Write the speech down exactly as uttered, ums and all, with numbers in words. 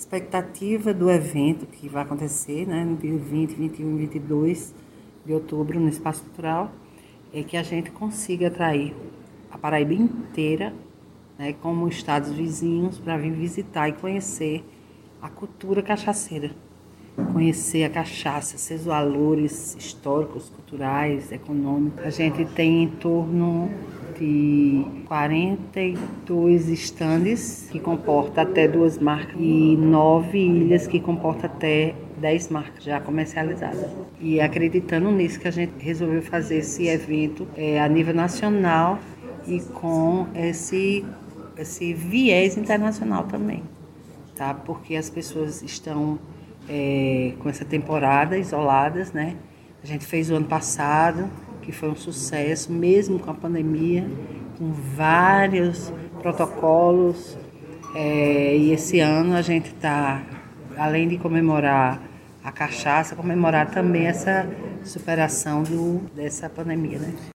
expectativa do evento que vai acontecer, né, no dia vinte, vinte e um e vinte e dois de outubro no Espaço Cultural é que a gente consiga atrair a Paraíba inteira, né, como estados vizinhos, para vir visitar e conhecer a cultura cachaceira. Conhecer a cachaça, seus valores históricos, culturais, econômicos. A gente tem em torno de quarenta e dois estandes que comporta até duas marcas e nove ilhas que comporta até dez marcas já comercializadas. E acreditando nisso que a gente resolveu fazer esse evento é, a nível nacional e com esse, esse viés internacional também, tá? Porque as pessoas estão É, com essa temporada isoladas, né? A gente fez o ano passado, que foi um sucesso, mesmo com a pandemia, com vários protocolos. É, e esse ano a gente está, além de comemorar a cachaça, comemorar também essa superação do, dessa pandemia, né?